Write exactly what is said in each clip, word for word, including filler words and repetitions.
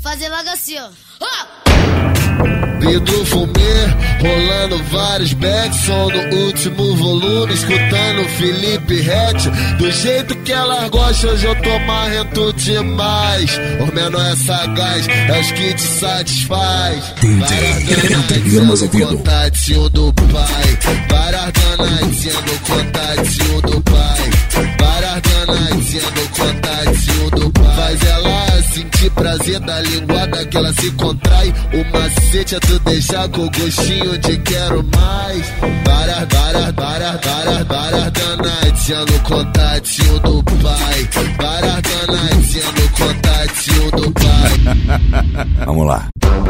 fazer logo assim, ó. Oh! Pedro Fumê, rolando vários backs, som no último volume, escutando Felipe Rett. Do jeito que elas gostam, hoje eu tô marrento demais. O menor é sagaz, é os que te satisfaz. Várias no contatinho do pai, várias danadinhas no contatinho do pai, várias danadinhas no contatinho do pai. Faz ela sentir prazer da linguada que ela se contrai. O macete é tu deixar com gostinho de quero mais. Várias, várias, várias, várias, várias danadinhas no contatinho do pai, várias danadinhas no contatinho do pai. Vamos lá.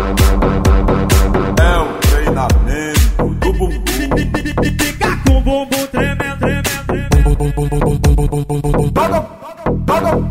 É o treinamento do bumbum. Fica com o bumbum tremendo, tremendo, tremendo. Toca, toca.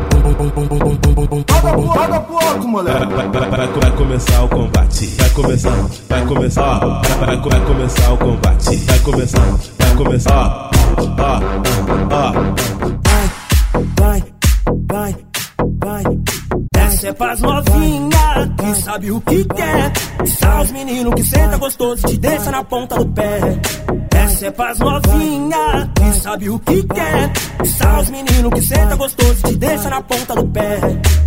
Toca pro alto, moleque. Vai, vai, vai, vai começar o combate. Vai começar, vai começar. Vai, vai começar o combate. Vai começar, vai começar. Ah, ah, ah. Vai, vai, vai. Essa é pras novinha que sabe o que quer. São os meninos que senta gostoso, te deixa na ponta do pé. Essa é pras novinha que sabe o que quer. São os meninos que senta gostoso, te deixa na ponta do pé.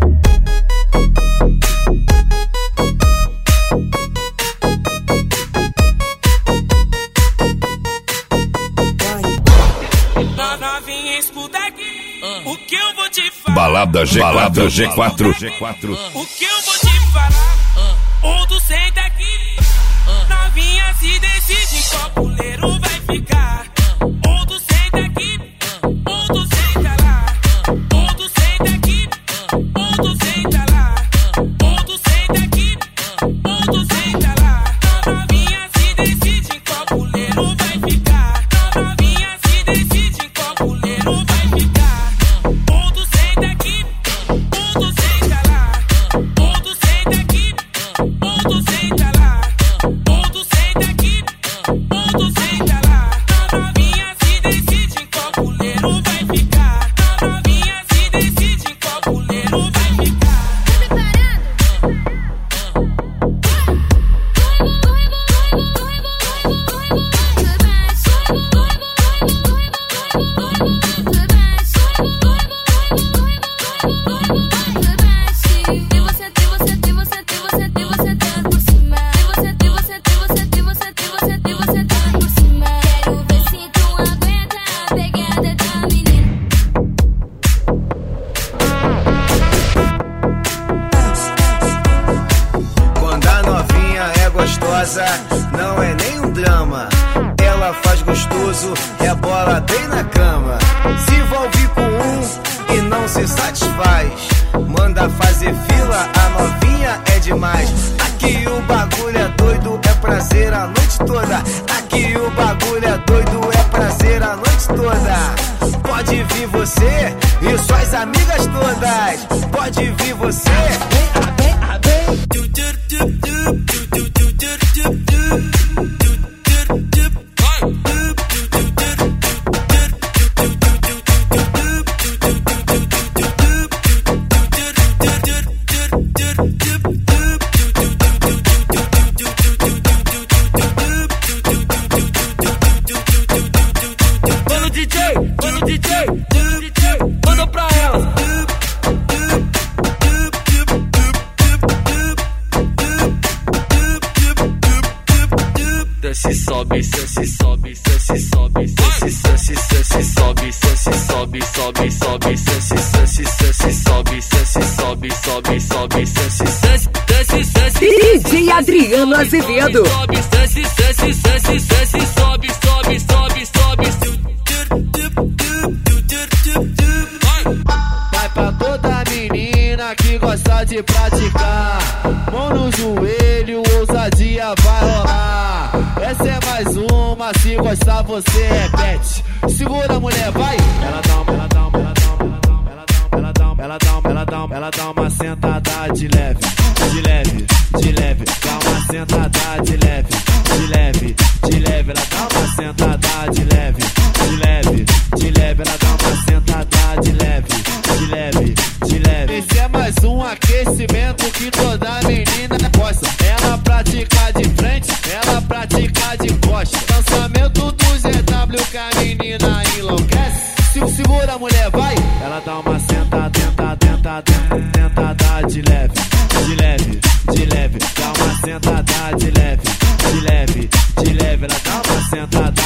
Novinha, escuta aqui uh. o que eu vou te falar. Balada G quatro, Balada G quatro, G quatro. Uh. O que eu vou te falar. Uh. Ou tu senta aqui. Uh. Novinha se decide qual puleiro vai ficar. Uh. Ou tu senta aqui. Uh. Ou tu senta lá. Uh. Ou tu senta aqui. Uh. Ou tu senta lá. Uh. Ou tu senta aqui. Uh. Ou tu senta lá. Novinha se decide qual puleiro vai ficar. Novinha se decide qual puleiro vai ficar. Ou tu senta aqui. Ou tu senta lá. Ou tu senta aqui. Ou tu senta lá. Ou tu senta aqui. Ou tu senta lá. Novinha se decide qual puleiro vai ficar. Novinha se decide qual puleiro vai ficar. Não é nem um drama, ela faz gostoso, rebola bem na cama. Se envolve com um e não se satisfaz, manda fazer fila, a novinha é demais. Aqui o bagulho é doido, é prazer a noite toda. Aqui o bagulho é doido, é prazer a noite toda. Pode vir você e suas amigas todas. Pode vir você, vem, vem, vem. Mano D J, mano D J, D J, manda pra ela. Desce, sobe, desce, sobe, desce, sobe, desce, desce, desce, sobe, desce, sobe, sobe, sobe, desce, desce, desce, sobe, desce, sobe, sobe, sobe, desce, desce, desce, desce. D J Adriano Azevedo. Sobe, desce, desce, desce, desce, sobe, sobe, sobe, sobe. Vai pra toda menina que gosta de praticar. Mão no joelho, ousadia vai rolar. Essa é mais uma, se gostar você repete. Segura, mulher, vai. Ela dá uma, ela dá uma, ela dá uma, ela dá uma, ela dá uma, ela dá uma, ela dá uma, ela dá uma sentada de leve, de leve, de leve. Dá uma sentada de leve, de leve, de leve. Ela dá uma sentada de leve, de leve, de leve. Ela dá uma sentada de leve, de leve, de leve. Esse é mais faz um aquecimento que toda menina gosta. Ela pratica de frente, ela pratica de costa. Lançamento do G W que a menina enlouquece. Se segura a mulher, vai. Ela dá uma sentada, tenta, tenta, tenta, tentada de leve, de leve, de leve. Dá uma sentada de leve, de leve, de leve. Ela dá uma sentada.